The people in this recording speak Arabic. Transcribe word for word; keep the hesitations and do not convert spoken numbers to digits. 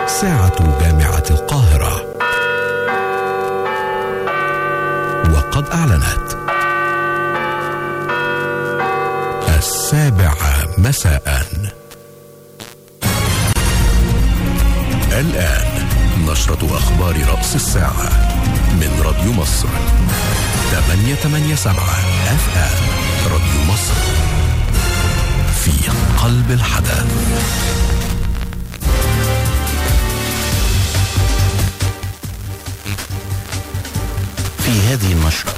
ساعة جامعة القاهرة. وقد أعلنت السابعة مساء. الآن نشرة أخبار رأس الساعة من راديو مصر ثمانية ثمانية سبعة اف ام. راديو مصر في قلب الحدث. في هذه النشرة